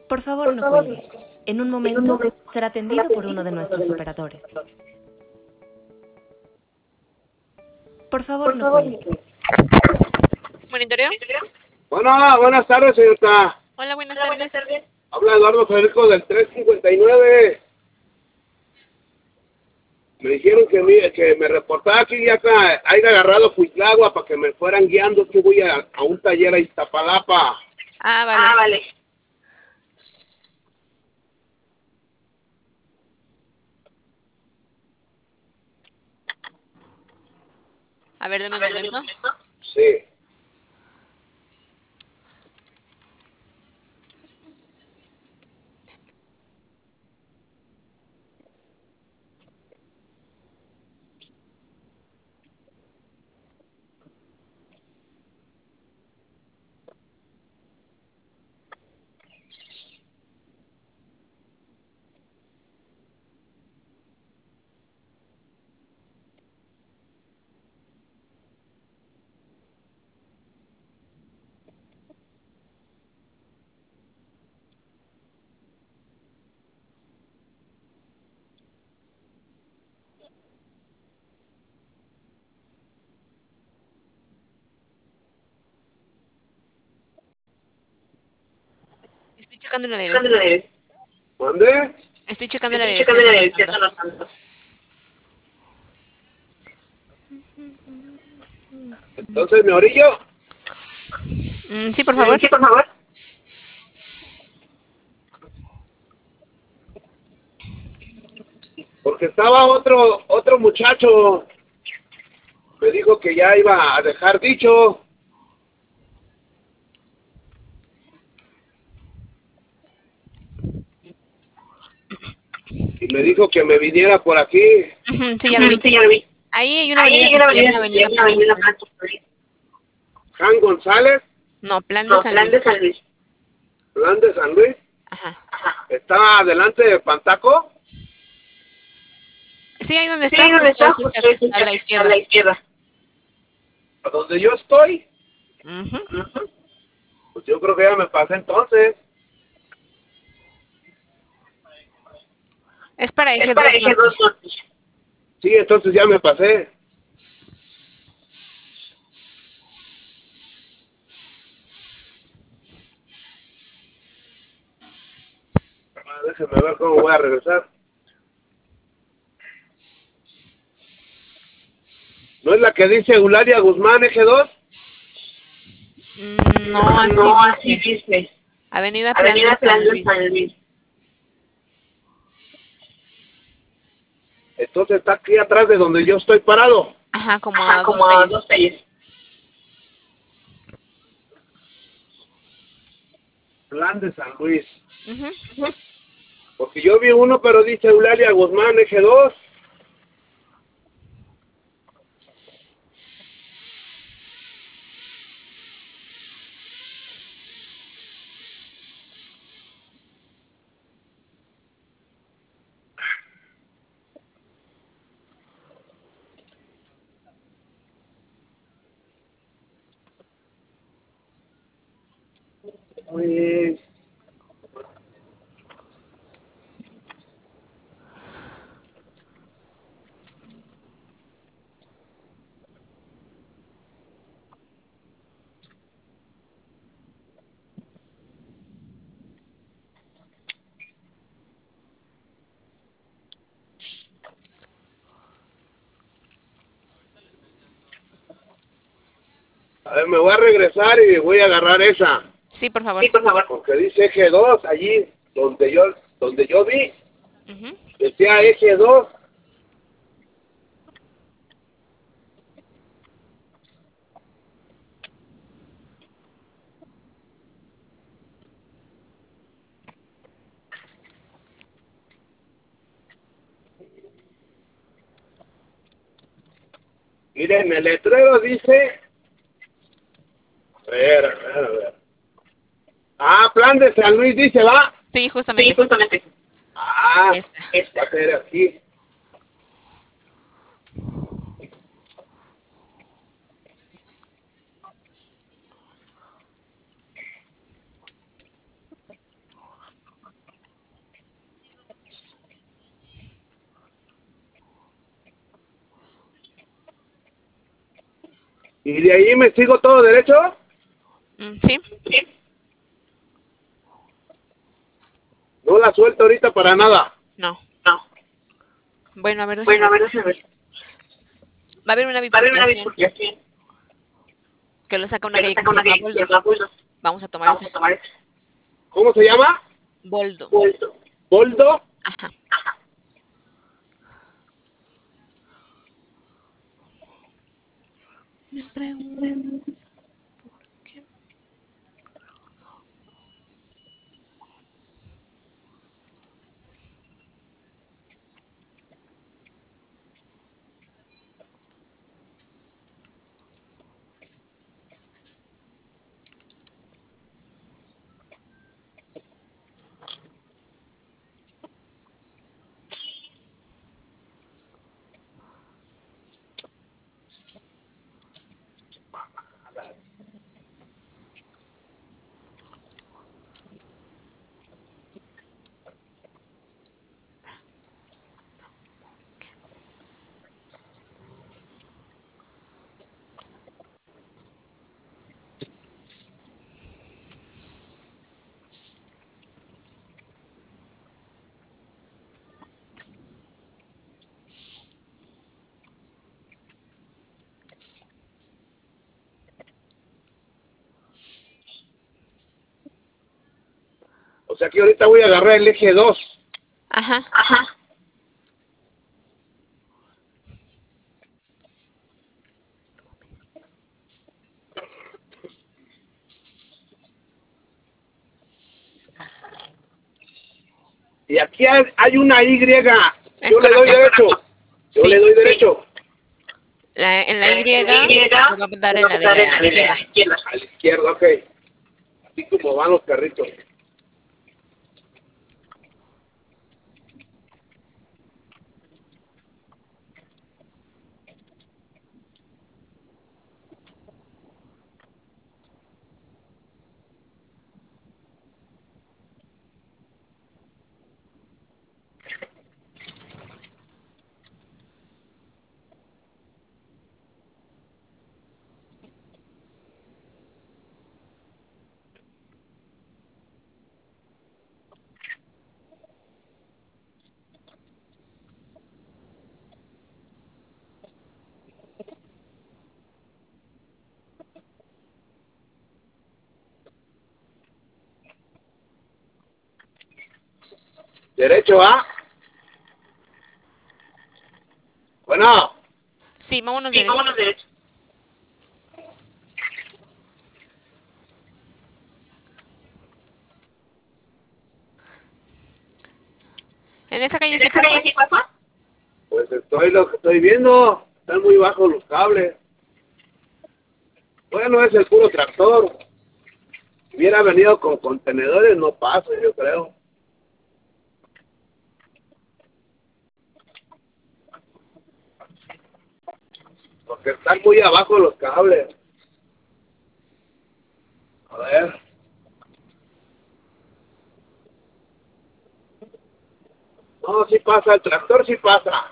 Por favor, no cuelgue. En un momento será atendido por uno de nuestros operadores. Por favor, no cuelgue. ¿Monitoreo? Bueno, buenas tardes, señorita. Hola, buenas tardes. Habla Eduardo Federico del 359. Me dijeron que me reportaba aquí ya que haya agarrado Cuitlagua para que me fueran guiando, que voy a un taller a Iztapalapa. Ah, vale. A ver, deme un momento. Sí. Estoy checando la dirección. ¿Dónde? Estoy checando la dirección, anotando. Entonces, ¿me orillo? Sí, por favor. Porque estaba otro muchacho. Me dijo que ya iba a dejar dicho. Y me dijo que me viniera por aquí. Sí, ya lo vi. Ahí hay una avenida que se llama Avenida Plan. Juan González, No, Plan de San Luis. Plan de San Luis. Ajá. Está adelante de Pantaco. Sí, ahí donde está, justo a la izquierda. A donde yo estoy. Ujú. Pues yo creo que ya me pasé entonces. Es para eje 2 norte. Sí, entonces ya me pasé. Déjeme ver cómo voy a regresar. ¿No es la que dice Eulalia Guzmán, eje 2? No, así dice. Avenida Plan de San Luis. Entonces está aquí atrás de donde yo estoy parado. Ajá, como a 2 calles. Plan de San Luis. Ujú. Porque yo vi uno, pero dice Eulalia Guzmán, eje 2. Pues, a ver, me voy a regresar y voy a agarrar esa. Sí, por favor. Porque dice eje 2 allí, donde yo vi, Ujú. decía eje 2. Miren, el letrero dice, a ver. Ah, Plan de San Luis dice, va. Sí, justamente. Ah, Esta. va a ser aquí. ¿Y de ahí me sigo todo derecho? Sí. No la suelto ahorita para nada. No. Bueno, a ver, déjame ver. Va a haber una bifurcación que lo saca una calle que se llama Boldo. Vamos a tomar esa. ¿Cómo se llama? Boldo. ¿Boldo? Ajá. Me pregunto por qué. O sea que ahorita voy a agarrar el eje 2. Ajá. Y aquí hay una Y. Es Yo le doy correcto. derecho. Yo Sí. le doy derecho. En la Y le va a dar en la de la izquierda. A la izquierda, ok. Así como van los carritos. Derecho, ¿ah? Bueno. Sí, vámonos derecho. ¿En esa calle sí pasa? Pues lo que estoy viendo. Están muy bajos los cables. Bueno, es el puro tractor. Si hubiera venido con contenedores, no pasa, yo creo. Porque están muy abajo los cables. A ver. No, sí pasa, el tractor sí pasa.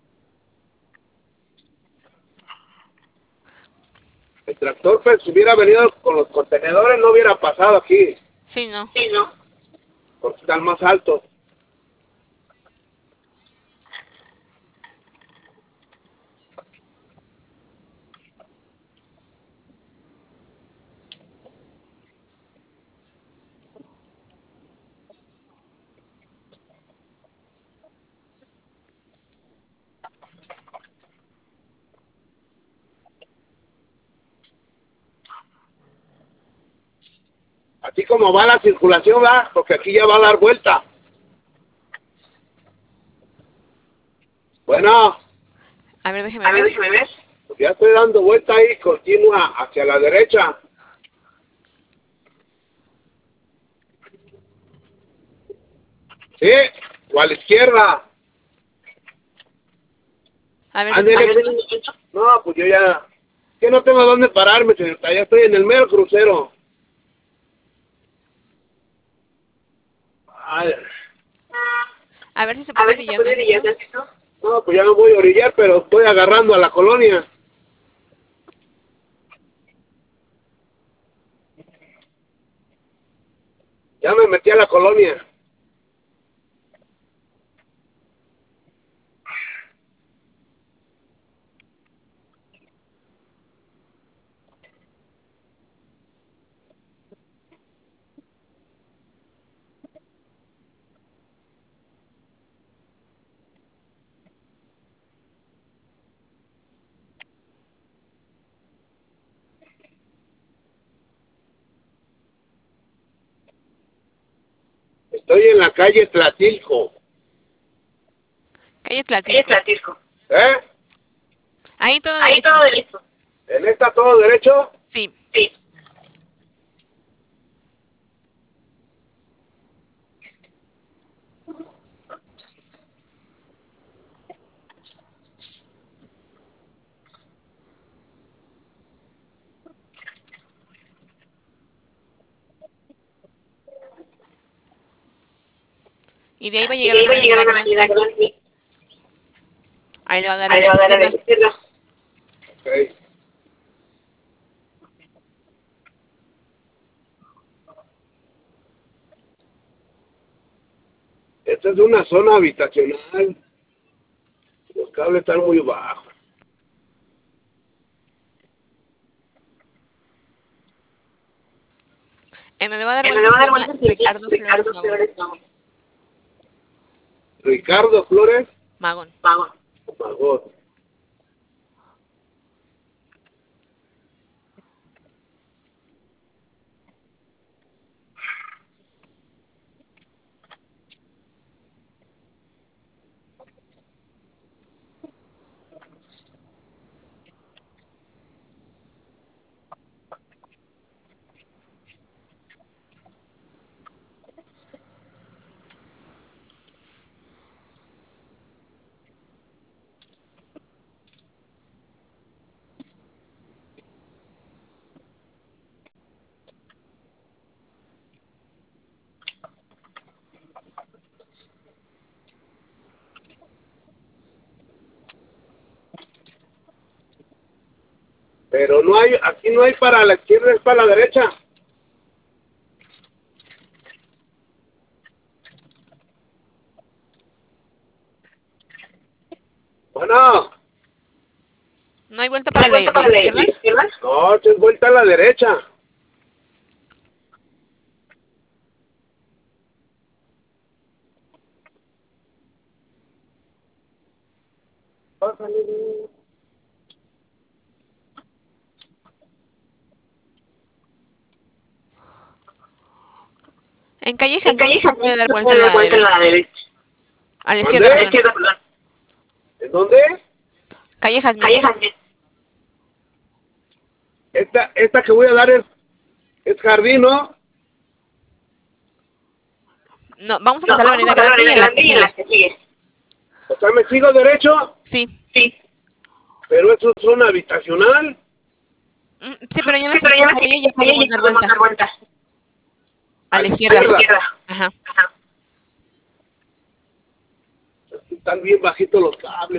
El tractor, pues, si hubiera venido con los contenedores, no hubiera pasado aquí. Sí, no. Porque están más altos. Así como va la circulación, ¿verdad? Porque aquí ya va a dar vuelta. Bueno. A ver, déjeme ver. Pues ya estoy dando vuelta ahí, continua hacia la derecha. Sí, o a la izquierda. A ver, Ándale, no, pues yo ya... Que no tengo dónde pararme, señorita. Ya estoy en el mero crucero. Ay. a ver si se puede orillar tantito. No, pues ya no voy a orillar, pero estoy agarrando a la colonia. Ya me metí a la colonia. Estoy en la calle Tlatilco. Calle Tlatilco. ¿Eh? Ahí todo derecho. ¿En esta todo derecho? Sí. Y de ahí va a llegar a una avenida grande. Ahí le va a dar a la izquierda. Ok. Esta es una zona habitacional. Los cables están muy bajos. En donde va a dar vueltas se llama Ricardo Flores Magón. Ricardo Flores Magón. Magón. Pero no hay, aquí no hay para la izquierda, es para la derecha. Bueno, ¿No hay vuelta para la izquierda? no, es vuelta a la derecha. En calle Jazmín se puede dar vuelta a la derecha. A la izquierda, ¿Dónde? perdón. ¿En dónde? Calle Jazmín. Esta que voy a dar es jardín, ¿no? No, vamos a pasar la avenida grande y en la que sigue. O sea, me sigo derecho, Sí. pero eso es zona habitacional. Sí, pero ya en la siguiente calle ya podemos dar vuelta. A la izquierda. Ajá. Están bien bajitos los cables.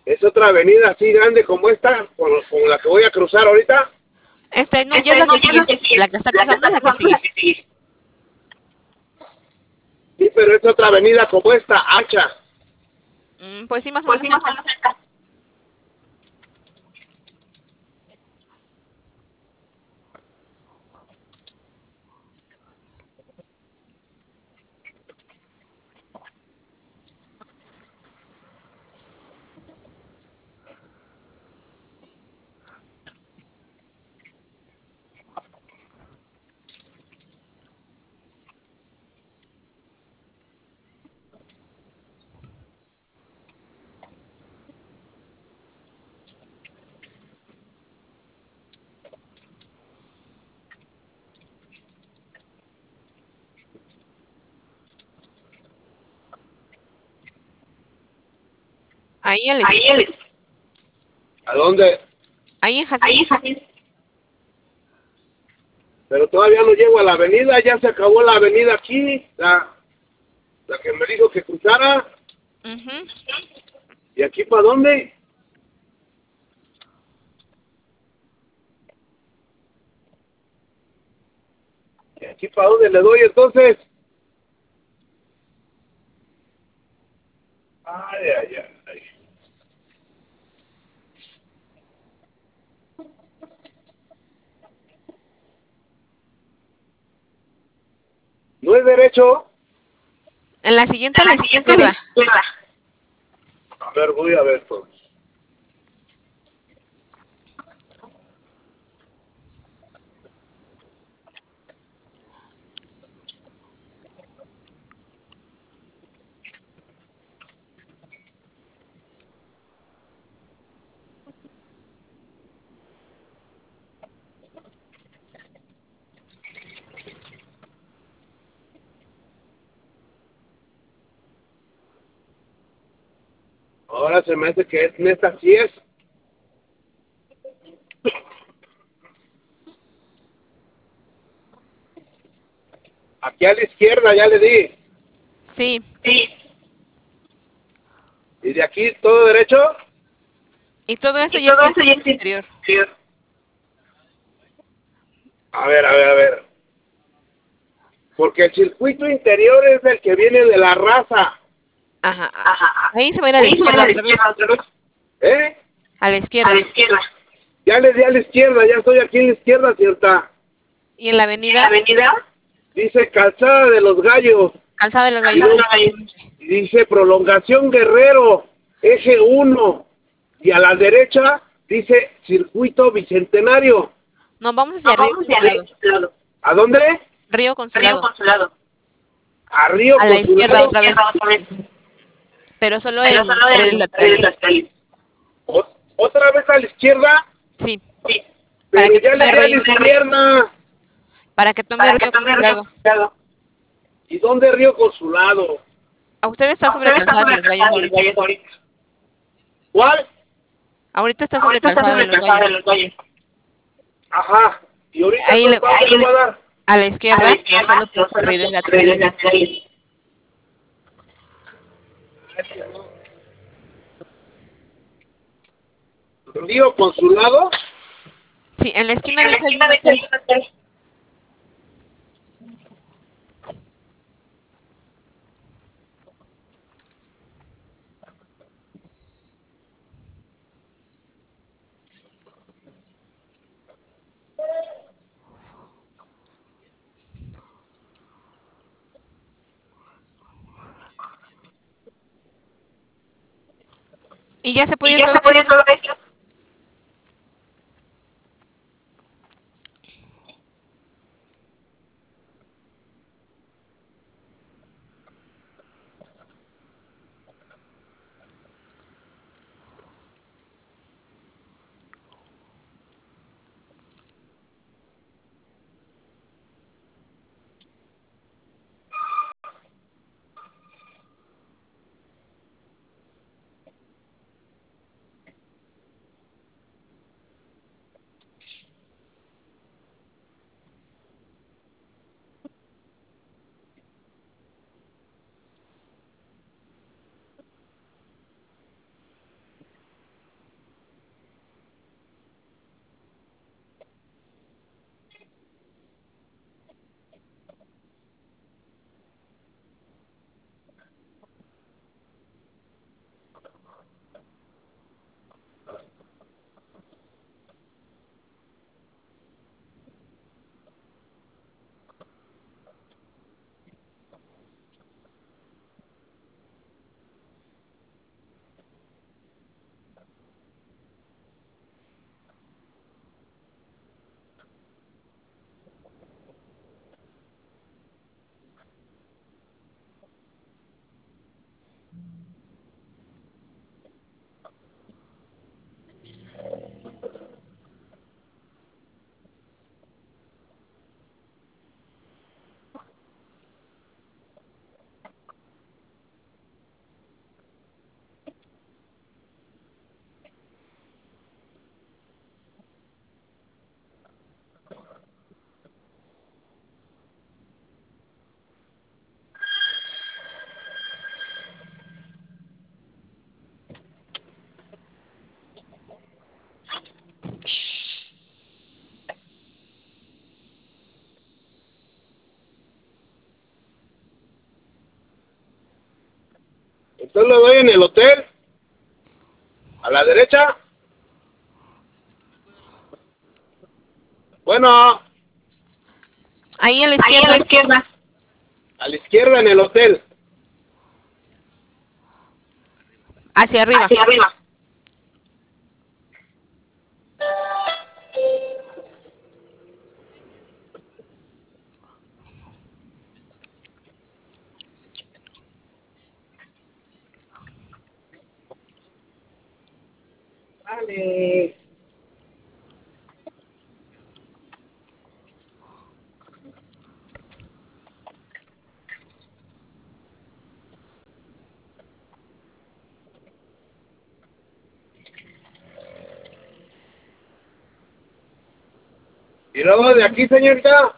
¿Es otra avenida así grande como esta, con la que voy a cruzar ahorita? No, ya es la que sigue. La que está cruzando es la que sigue. Sí, pero es otra avenida como esta, ancha. Pues sí, más o menos cerca. Ahí a la izquierda. ¿A dónde? Ahí en Jazmín. Pero todavía no llego a la avenida, ya se acabó la avenida aquí, la que me dijo que cruzara. ¿Y aquí para dónde? ¿Y aquí para dónde le doy entonces? Ay, ay, ay. ¿No es derecho? En la siguiente a la izquierda. A ver, voy a ver pues. Ahora se me hace que es neta, sí es. Aquí a la izquierda ya le di. Sí. ¿Y de aquí todo derecho? Y todo eso ya es interior. A ver. Porque el circuito interior es el que viene de la raza. Ajá. Ahí se va a ir a la izquierda otra vez. ¿Eh? A la izquierda. Ya le di a la izquierda, ya estoy aquí en la izquierda, cierta. ¿Y en la avenida? Dice Calzada de los Gallos. Calzada de los Gallos. Y dice Prolongación Guerrero, eje 1. Y a la derecha dice Circuito Bicentenario. No, vamos hacia Río Consulado. ¿A dónde? Río Consulado. A Río A la izquierda Consulado. otra vez. Pero solo en tres laterales. ¿Otra vez a la izquierda? Sí. Pero ya le di a la izquierda. Para que tome Río Consulado. ¿Y dónde Río Consulado? A usted está sobre Calzada de los Gallos ahorita. ¿Cuál? Ahorita está sobre Calzada de los Gallos. Ajá. ¿Y ahorita ahí le va a dar? a la izquierda, solo por carriles laterales. ¿Río Consulado? Sí, en la esquina de ese. Y ya se puede ir todo eso. Entonces lo doy en el hotel. A la derecha. Bueno, Ahí a la Ahí a izquierda. la izquierda. a la izquierda en el hotel. Hacia arriba. Hacia arriba. Vale. Y luego de aquí, señorita,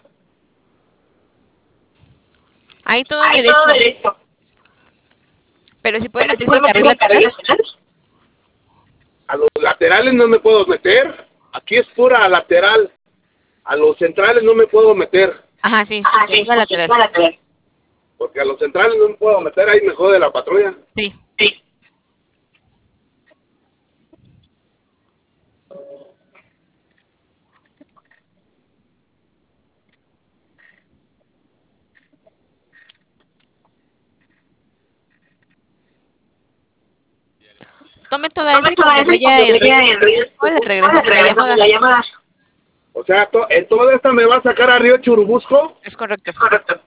Ahí todo Ahí derecho. todo derecho. Pero si pueden Pero si meterse al podemos carril ir al carril lateral. lateral. a los laterales no me puedo meter. Aquí es pura lateral. A los centrales no me puedo meter. Ajá, sí. Ah, sí, Al lateral. lateral. Porque a los centrales no me puedo meter. Ahí me jode la patrulla. Sí. Sí. Tome toda esa Tome y toda cuando esa y vaya cuando el vaya río, el río, le regresa la llamada. la llamada. O sea, en toda esta me va a sacar a Río Churubusco. Es correcto. Correcto.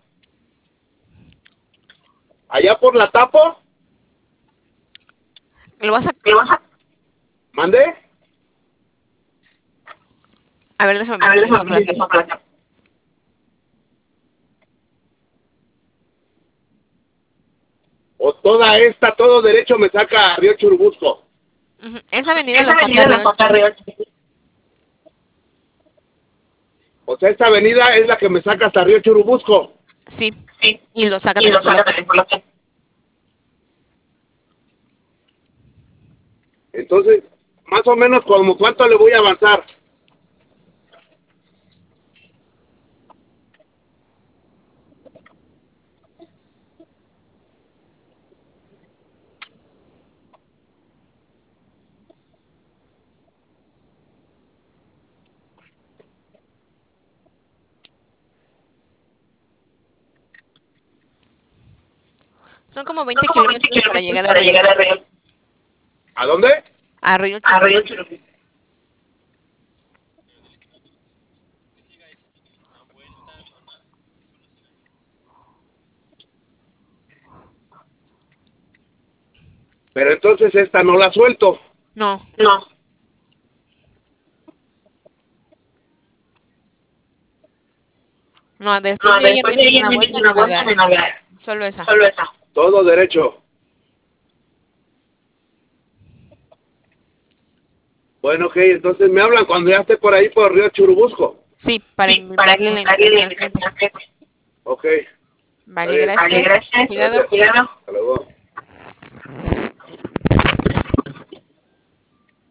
Allá por la Tapo. Lo vas a... ¿Lo vas a...? ¿Mandé? A ver, déjame A ver, ver. déjame ver eso para acá. O toda esta, todo derecho me saca a Río Churubusco. Ujú. Esa avenida Esa la avenida saca la Río. saca Río. O sea, esta avenida es la que me saca hasta Río Churubusco. Sí. Sí. Y lo saca Y lo también por saca la... también por la otra. Entonces, más o menos como cuánto le voy a avanzar. Son como 20 Son como 20 kilómetros para llegar a para Río. llegar a Río. ¿A dónde? A Río A Río Churubusco. Churubusco. Pero entonces esta no la suelto. No. No. No, después No, de ella no después hay de ella ninguna no hay vuelta ninguna ni vuelta nada. ni nada. Solo esa. Solo esa. Todo derecho. Bueno, ok, entonces me hablan cuando ya esté por ahí por Río Churubusco. Sí, para Sí, para darle la darle la indicación al cliente. indicación al cliente. Ok. Vale, Vale, gracias. gracias. Cuidado. Cuidado. Hasta luego.